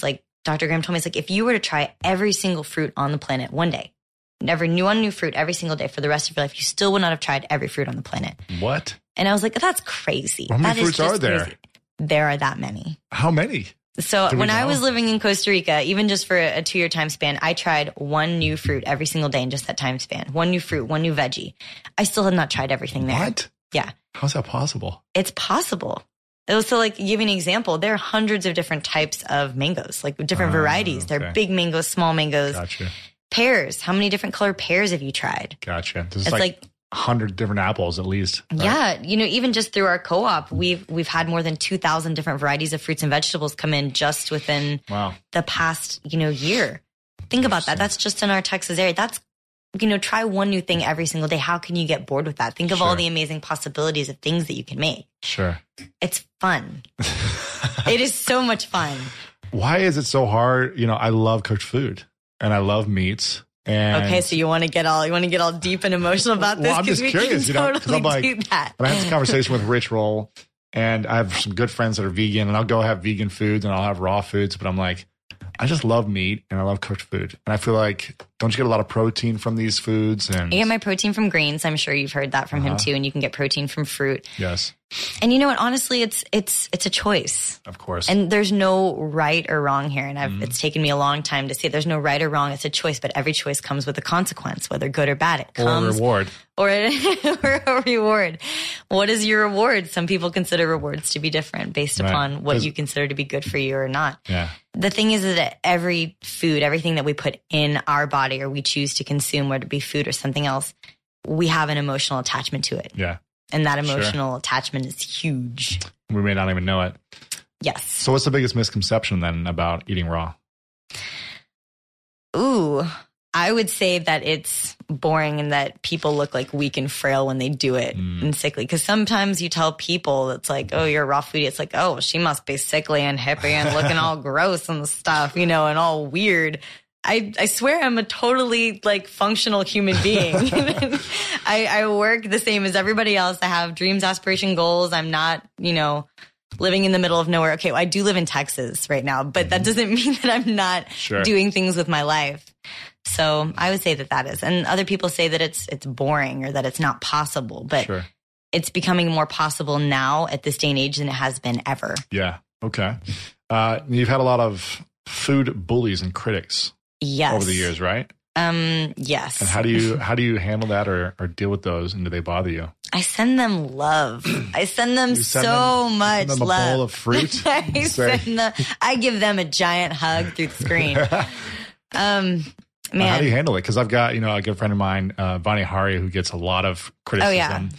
Dr. Graham told me, it's like, if you were to try every single fruit on the planet one day, never knew one new fruit every single day for the rest of your life, you still would not have tried every fruit on the planet. What? And I was like, that's crazy. How many That is fruits are just there? crazy. There are that many. How many? So Do we when I know? was living in Costa Rica, even just for a 2-year time span, I tried one new fruit every single day in just that time span. One new fruit, one new veggie. I still have not tried everything there. What? Yeah. How's that possible? It's possible. So like, give you an example, there are hundreds of different types of mangoes, like different varieties. There are okay. big mangoes, small mangoes, Gotcha. pears. How many different color pears have you tried? Gotcha. There's It's like 100 different apples at least. Right? Yeah, even just through our co-op, we've had more than 2,000 different varieties of fruits and vegetables come in just within Wow. the past, year. Think about that. That's just in our Texas area. That's, try one new thing every single day. How can you get bored with that? Think of all Sure. the amazing possibilities of things that you can make. Sure. It's fun. It is so much fun. Why is it so hard? I love cooked food and I love meats. And Okay, so you want to get all deep and emotional about this? Well, I'm just 'Cause we curious, can 'cause totally I'm like, do that. when I had this conversation with Rich Roll, and I have some good friends that are vegan, and I'll go have vegan foods and I'll have raw foods, but I'm like, I just love meat and I love cooked food. And I feel like, don't you get a lot of protein from these foods? And I get my protein from greens. I'm sure you've heard that from him too. And you can get protein from fruit. yes, And you know what? Honestly, it's a choice. of course. And there's no right or wrong here. And it's taken me a long time to see it. There's no right or wrong. It's a choice, but every choice comes with a consequence, whether good or bad. It or a comes reward. or a reward. What is your reward? Some people consider rewards to be different based Right. upon what 'Cause- you consider to be good for you or not. Yeah. The thing is that every food, everything that we put in our body or we choose to consume, whether it be food or something else, we have an emotional attachment to it. Yeah. And that Sure. emotional attachment is huge. We may not even know it. Yes. So what's the biggest misconception then about eating raw? Ooh, I would say that it's boring and that people look like weak and frail when they do it and sickly. Because sometimes you tell people it's like, oh, you're a raw foodie. It's like, oh, she must be sickly and hippie and looking all gross and stuff, and all weird. I swear I'm a totally functional human being. I work the same as everybody else. I have dreams, aspiration, goals. I'm not, living in the middle of nowhere. Okay, well, I do live in Texas right now, but that doesn't mean that I'm not Sure. doing things with my life. So I would say that is. And other people say that it's boring or that it's not possible, but Sure. it's becoming more possible now at this day and age than it has been ever. Yeah. Okay. You've had a lot of food bullies and critics Yes. over the years, right? Yes. And how do you handle that or deal with those? And do they bother you? I send them love. I send them You send so them- much send them a love. bowl of fruit? I give them a giant hug through the screen. Man, How do you handle it? Because I've got a good friend of mine, Vani Hari, who gets a lot of criticism.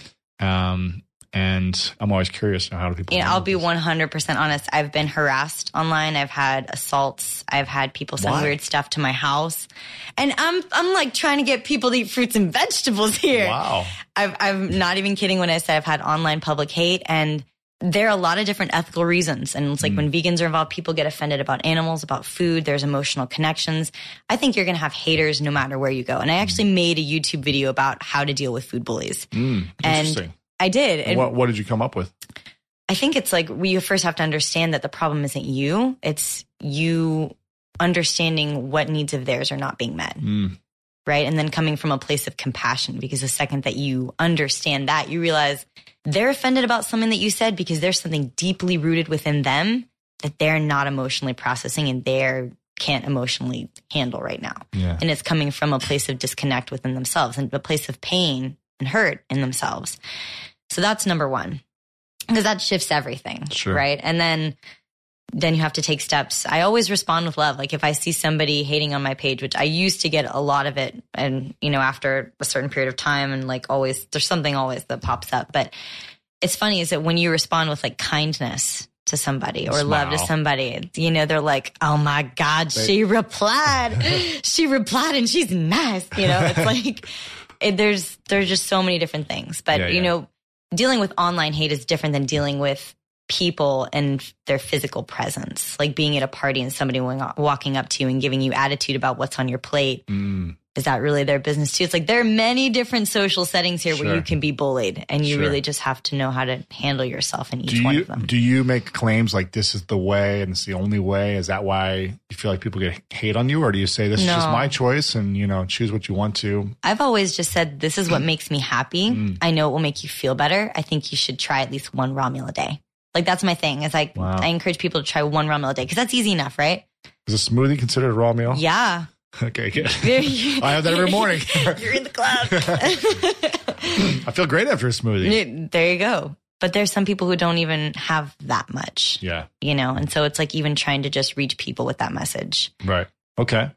And I'm always curious, how do people? I'll be handle 100% honest. I've been harassed online. I've had assaults. I've had people send Why? weird stuff to my house, and I'm like trying to get people to eat fruits and vegetables here. Wow. I'm not even kidding when I say I've had online public hate, and there are a lot of different ethical reasons. And it's like when vegans are involved, people get offended about animals, about food. There's emotional connections. I think you're going to have haters no matter where you go. And I actually made a YouTube video about how to deal with food bullies. Interesting. I did. And What did you come up with? I think it's like you first have to understand that the problem isn't you. It's you understanding what needs of theirs are not being met. Right. And then coming from a place of compassion, because the second that you understand that, you realize they're offended about something that you said because there's something deeply rooted within them that they're not emotionally processing and they can't emotionally handle right now. Yeah. And it's coming from a place of disconnect within themselves and a place of pain and hurt in themselves. So that's number one, because that shifts everything. Sure. Right. And then you have to take steps. I always respond with love. Like if I see somebody hating on my page, which I used to get a lot of it, and after a certain period of time, and always, there's something always that pops up. But it's funny is that when you respond with kindness to somebody or love to somebody, they're like, oh my God, she replied. She replied and she's nice. It's like, there's just so many different things. But, dealing with online hate is different than dealing with people and their physical presence. Like being at a party and somebody walking up to you and giving you attitude about what's on your plate is that really their business too? It's like there are many different social settings here Sure. where you can be bullied, and you Sure. really just have to know how to handle yourself in each one of them. Do you make claims like this is the way and it's the only way? Is that why you feel like people get hate on you? Or do you say this is just No. my choice and, choose what you want to? I've always just said, this is what makes me happy. I know it will make you feel better. I think you should try at least one raw meal a day. Like, that's my thing. It's like, Wow. I encourage people to try one raw meal a day because that's easy enough, right? Is a smoothie considered a raw meal? Yeah. Okay, good. I have that every morning. You're in the club. I feel great after a smoothie. There you go. But there's some people who don't even have that much, Yeah, and so it's like even trying to just reach people with that message. right. Okay.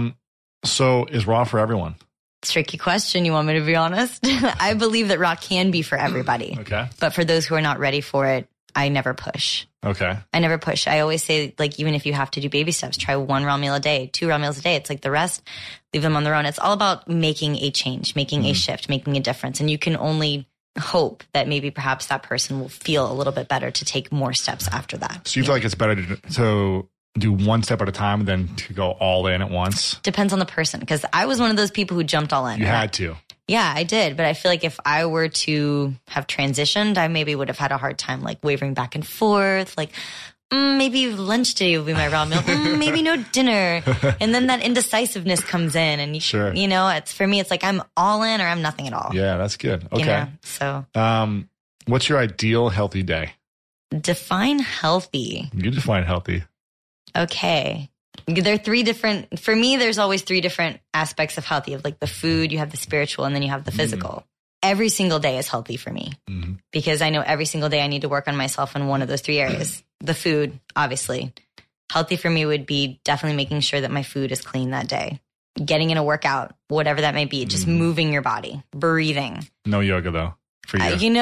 So is raw for everyone? Tricky question. You want me to be honest? I believe that raw can be for everybody. Okay. But for those who are not ready for it, I never push. Okay. I never push. I always say, like, even if you have to do baby steps, try one raw meal a day, 2 raw meals a day. It's like the rest, leave them on their own. It's all about making a change, making a shift, making a difference. And you can only hope that maybe perhaps that person will feel a little bit better to take more steps after that. So you feel like it's better to do one step at a time than to go all in at once? Depends on the person. Because I was one of those people who jumped all in. You had to. Yeah, I did. But I feel like if I were to have transitioned, I maybe would have had a hard time, like, wavering back and forth. Like, maybe lunch today will be my raw meal. Maybe no dinner. And then that indecisiveness comes in. And, Sure. it's for me, it's like I'm all in or I'm nothing at all. Yeah, that's good. Okay. You know? So What's your ideal healthy day? define healthy. You define healthy. Okay. There are 3 different, for me, there's always 3 different aspects of healthy. Of like the food, you have the spiritual, and then you have the physical. Every single day is healthy for me because I know every single day I need to work on myself in one of those 3 areas. The food, obviously. Healthy for me would be definitely making sure that my food is clean that day. Getting in a workout, whatever that may be, just moving your body, breathing. No yoga though for you.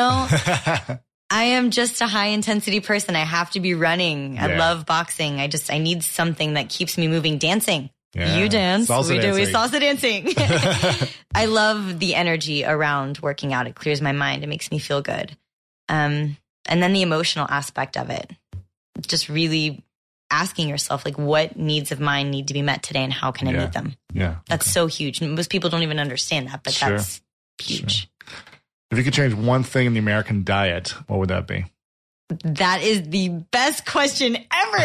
I am just a high intensity person. I have to be running. I Yeah. love boxing. I need something that keeps me moving. Dancing. Yeah. You dance. Salsa We dancing. salsa dancing. I love the energy around working out. It clears my mind. It makes me feel good. And then the emotional aspect of it. Just really asking yourself, like, what needs of mine need to be met today and how can I Yeah. meet them? Yeah. That's so huge. Most people don't even understand that, but Sure. that's huge. If you could change one thing in the American diet, what would that be? That is the best question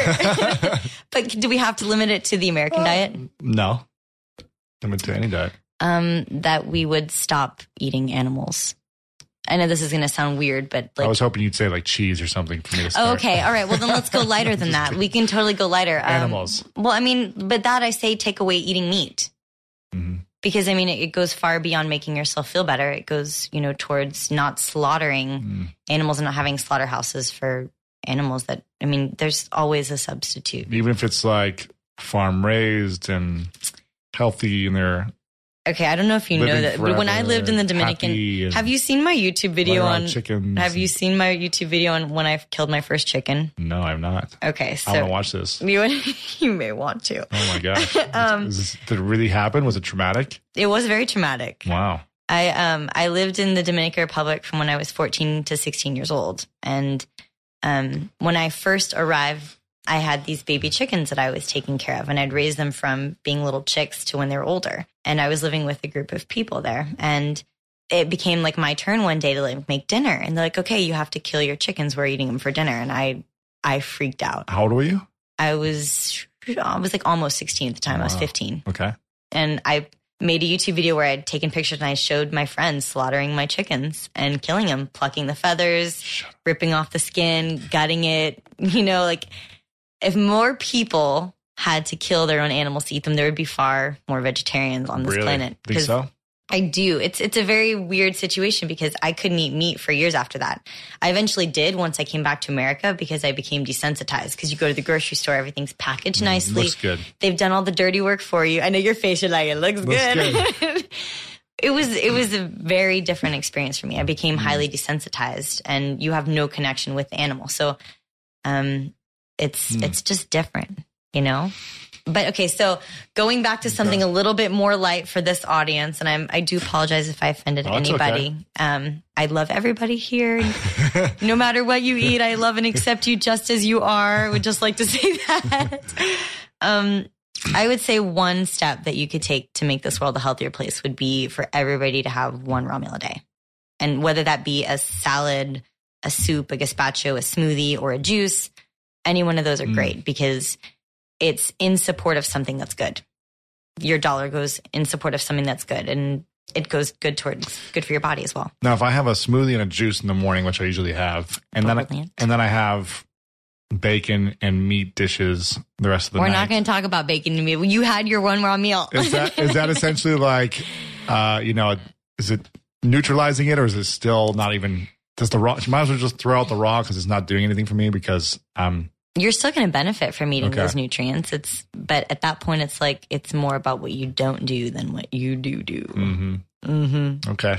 ever. But do we have to limit it to the American diet? No. Limit to any diet. That we would stop eating animals. I know this is going to sound weird, but I like, was hoping you'd say like cheese or something for me to start. oh, okay. All right. Well, then let's go lighter than that. We can totally go lighter. Animals. Well, I mean, but that I say take away eating meat. Because, I mean, it goes far beyond making yourself feel better. It goes, towards not slaughtering animals and not having slaughterhouses for animals that, I mean, there's always a substitute. Even if it's like farm raised and healthy and they're Okay, I don't know if you know living that, but when I forever, lived in the happy Dominican, and have you seen my YouTube video around on chickens? Have you seen my YouTube video on when I killed my first chicken? No, I'm not. Okay, so I want to watch this. you may want to. Oh my gosh. Did it really happen? Was it traumatic? It was very traumatic. Wow. I lived in the Dominican Republic from when I was 14 to 16 years old, and when I first arrived, I had these baby chickens that I was taking care of, and I'd raised them from being little chicks to when they were older. And I was living with a group of people there, and it became like my turn one day to like make dinner. And they're like, okay, you have to kill your chickens. We're eating them for dinner. And I freaked out. How old were you? I was like almost 16 at the time. Wow. I was 15. Okay. And I made a YouTube video where I'd taken pictures and I showed my friends slaughtering my chickens and killing them, plucking the feathers, ripping off the skin, gutting it. You know, like if more people had to kill their own animals to eat them, there would be far more vegetarians on this Really? planet. Think 'Cause so? I do. It's a very weird situation because I couldn't eat meat for years after that. I eventually did once I came back to America because I became desensitized. Because you go to the grocery store, everything's packaged nicely. Looks good. They've done all the dirty work for you. I know your face, you're like, it looks good. It was a very different experience for me. I became highly desensitized, and you have no connection with the animal. So, it's just different, you know. But okay, so going back to something a little bit more light for this audience, and I do apologize if I offended Oh, it's anybody. I love everybody here. No matter what you eat, I love and accept you just as you are. I would just like to say that. I would say one step that you could take to make this world a healthier place would be for everybody to have one raw meal a day. And whether that be a salad, a soup, a gazpacho, a smoothie, or a juice, any one of those are great because it's in support of something that's good. Your dollar goes in support of something that's good, and it goes good for your body as well. Now, if I have a smoothie and a juice in the morning, which I usually have, and then I have bacon and meat dishes the rest of the night. We're not going to talk about bacon and meat. You had your one raw meal. Is that essentially like, is it neutralizing it, or is it still not even? Does the raw? You might as well just throw out the raw because it's not doing anything for me because you're still going to benefit from eating those nutrients. But at that point, it's like it's more about what you don't do than what you do. Mm-hmm. Mm-hmm. Okay.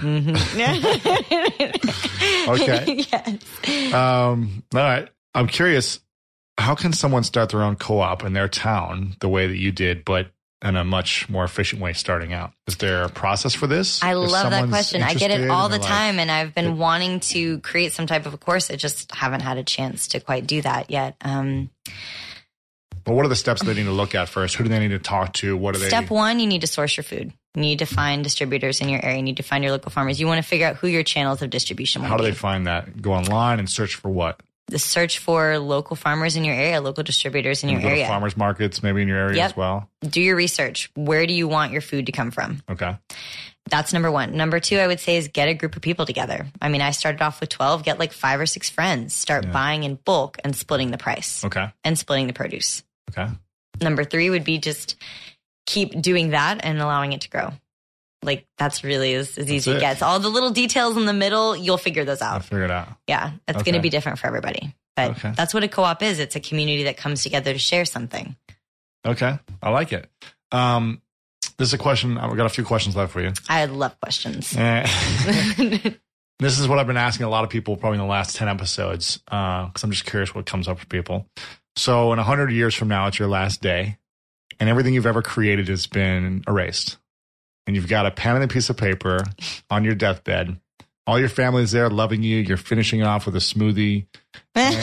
Mm-hmm. Okay. Yes. All right. I'm curious. How can someone start their own co-op in their town the way that you did, but in a much more efficient way starting out? Is there a process for this? I love that question. I get it all the time, and I've been wanting to create some type of a course. I just haven't had a chance to quite do that yet. But what are the steps they need to look at first? Who do they need to talk to? What are they? Step one, you need to source your food. You need to find distributors in your area. You need to find your local farmers. You want to figure out who your channels of distribution will be. How do they find that? Go online and search for what? The search for local farmers in your area, local distributors in your area. Farmers markets maybe in your area as well. Do your research. Where do you want your food to come from? Okay. That's number one. Number two, I would say, is get a group of people together. I mean, I started off with 12, get like 5 or 6 friends, start buying in bulk and splitting the price. Okay. And splitting the produce. Okay. Number 3 would be just keep doing that and allowing it to grow. Like, that's really as easy as it gets. All the little details in the middle, you'll figure those out. I'll figure it out. Yeah, it's going to be different for everybody. But that's what a co-op is. It's a community that comes together to share something. Okay. I like it. This is a question. I've got a few questions left for you. I love questions. This is what I've been asking a lot of people probably in the last 10 episodes because I'm just curious what comes up for people. So in 100 years from now, it's your last day and everything you've ever created has been erased. And you've got a pen and a piece of paper on your deathbed. All your family's there loving you. You're finishing it off with a smoothie. And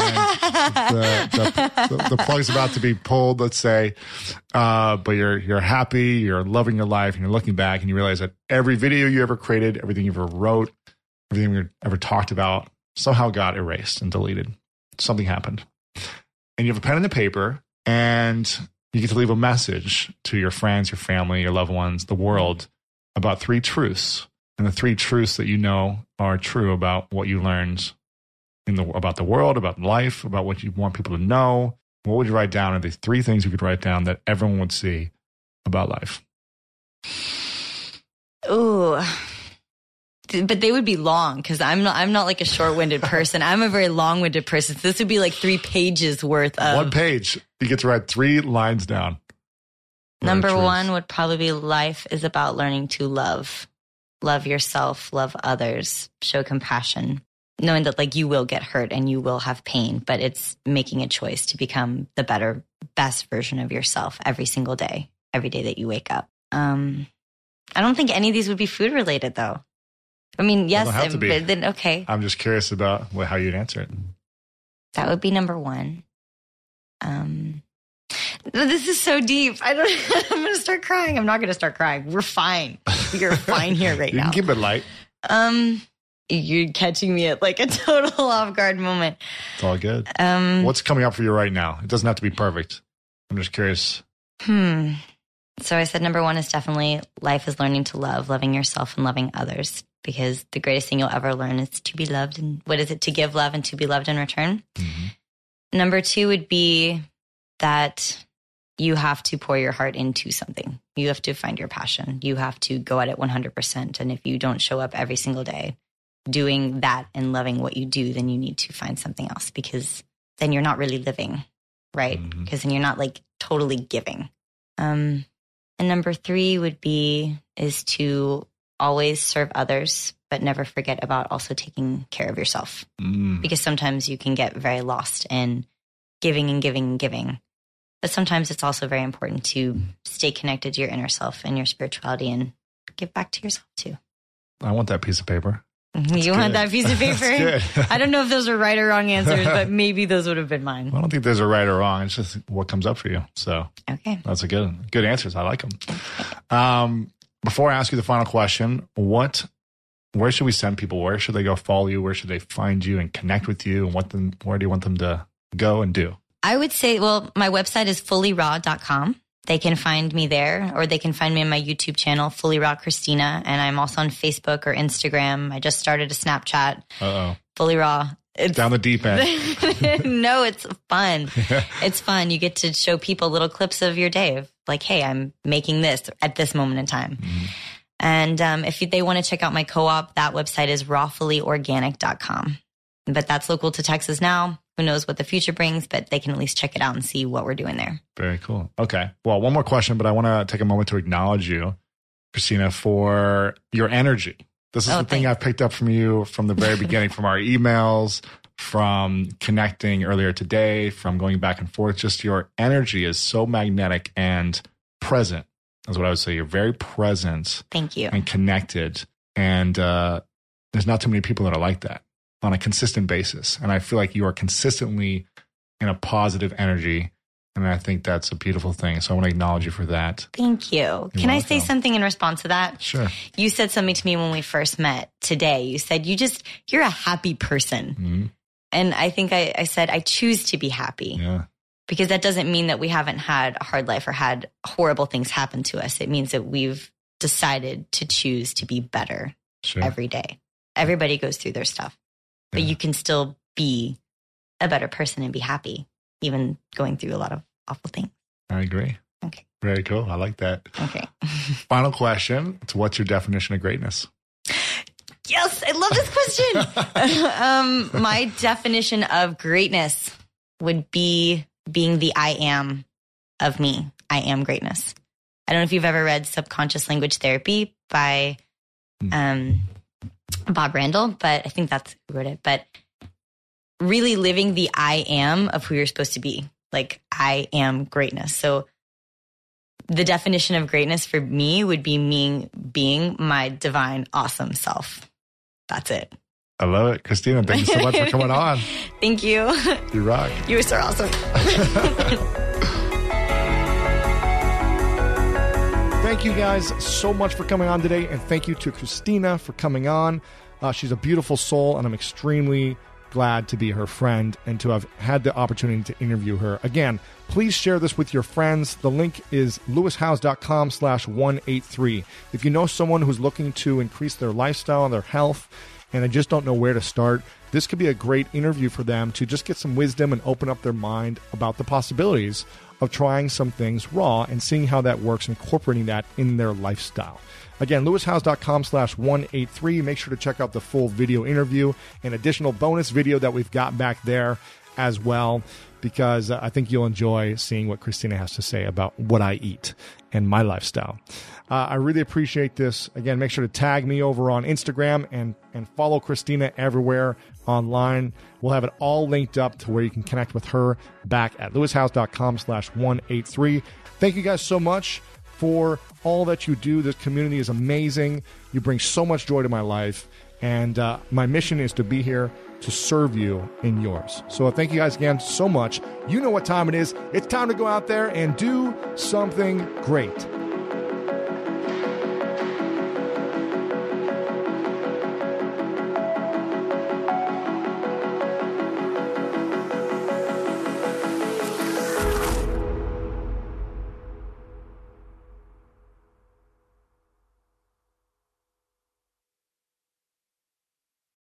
the plug's about to be pulled, let's say. But you're happy. You're loving your life. And you're looking back and you realize that every video you ever created, everything you ever wrote, everything you ever talked about somehow got erased and deleted. Something happened. And you have a pen and a paper and you get to leave a message to your friends, your family, your loved ones, the world about 3 truths. And the 3 truths that you know are true about what you learned about the world, about life, about what you want people to know. What would you write down? Are the 3 things you could write down that everyone would see about life? Ooh. But they would be long because I'm not like a short-winded person. I'm a very long-winded person. So this would be like 3 pages worth of... 1 page. You get to write 3 lines down. Number 1 would probably be life is about learning to love. Love yourself, love others, show compassion. Knowing that like you will get hurt and you will have pain, but it's making a choice to become the best version of yourself every single day, every day that you wake up. I don't think any of these would be food related though. I mean, yes, but then okay. I'm just curious about how you'd answer it. That would be number 1. This is so deep. I'm going to start crying. I'm not going to start crying. We're fine. You're fine here right now. You can keep it light. You're catching me at like a total off guard moment. It's all good. What's coming up for you right now? It doesn't have to be perfect. I'm just curious. So I said number 1 is definitely life is learning to love, loving yourself and loving others. Because the greatest thing you'll ever learn is to be loved. And what is it? To give love and to be loved in return. Mm-hmm. Number 2 would be that you have to pour your heart into something. You have to find your passion. You have to go at it 100%. And if you don't show up every single day doing that and loving what you do, then you need to find something else because then you're not really living, right? Because then you're not like totally giving. And number 3 would be is to always serve others, but never forget about also taking care of yourself. Because sometimes you can get very lost in giving and giving and giving. But sometimes it's also very important to stay connected to your inner self and your spirituality and give back to yourself too. I want that piece of paper. You want that piece of paper? Good. I don't know if those are right or wrong answers, but maybe those would have been mine. I don't think there's a right or wrong. It's just what comes up for you. So Okay. that's a good answers. I like them. Before I ask you the final question, where should we send people? Where should they go follow you? Where should they find you and connect with you? And where do you want them to go and do? I would say, well, my website is fullyraw.com. They can find me there, or they can find me on my YouTube channel, Fully Raw Christina. And I'm also on Facebook or Instagram. I just started a Snapchat. Fully Raw. Down the deep end. No, it's fun. It's fun. You get to show people little clips of your day of like, hey, I'm making this at this moment in time. Mm-hmm. And if they want to check out my co-op, that website is rawfullyorganic.com. But that's local to Texas now. Who knows what the future brings, but they can at least check it out and see what we're doing there. Very cool. Okay. Well, one more question, but I want to take a moment to acknowledge you, Christina, for your energy. This is the thing I've picked up from you from the very beginning, from our emails, from connecting earlier today, from going back and forth. Just your energy is so magnetic and present. That's what I would say. You're very present. Thank you. And connected. And there's not too many people that are like that on a consistent basis. And I feel like you are consistently in a positive energy. And I think that's a beautiful thing. So I want to acknowledge you for that. Thank you. Can I say something in response to that? Sure. You said something to me when we first met today. You said, you're a happy person. Mm-hmm. And I think I said, I choose to be happy. Yeah. Because that doesn't mean that we haven't had a hard life or had horrible things happen to us. It means that we've decided to choose to be better every day. Everybody goes through their stuff. But you can still be a better person and be happy, even going through a lot of awful things. I agree. Okay. Very cool. I like that. Okay. Final question. What's your definition of greatness? Yes, I love this question. My definition of greatness would be being the I am of me. I am greatness. I don't know if you've ever read Subconscious Language Therapy by Bob Randall, but I think that's who wrote it. But really living the I am of who you're supposed to be. Like, I am greatness. So the definition of greatness for me would be me being my divine, awesome self. That's it. I love it. Christina, thank you so much for coming on. Thank you. You rock. You were so awesome. Thank you guys so much for coming on today, and thank you to Christina for coming on. She's a beautiful soul, and I'm extremely glad to be her friend and to have had the opportunity to interview her. Again, please share this with your friends. The link is lewishowes.com/183. If you know someone who's looking to increase their lifestyle and their health, and I just don't know where to start, this could be a great interview for them to just get some wisdom and open up their mind about the possibilities of trying some things raw and seeing how that works, incorporating that in their lifestyle. Again, lewishowes.com/183. Make sure to check out the full video interview and additional bonus video that we've got back there as well, because I think you'll enjoy seeing what Christina has to say about what I eat and my lifestyle. I really appreciate this. Again, make sure to tag me over on Instagram and follow Christina everywhere online. We'll have it all linked up to where you can connect with her back at lewishowes.com/183. Thank you guys so much for all that you do. This community is amazing. You bring so much joy to my life. And my mission is to be here to serve you in yours. So thank you guys again so much. You know what time it is. It's time to go out there and do something great.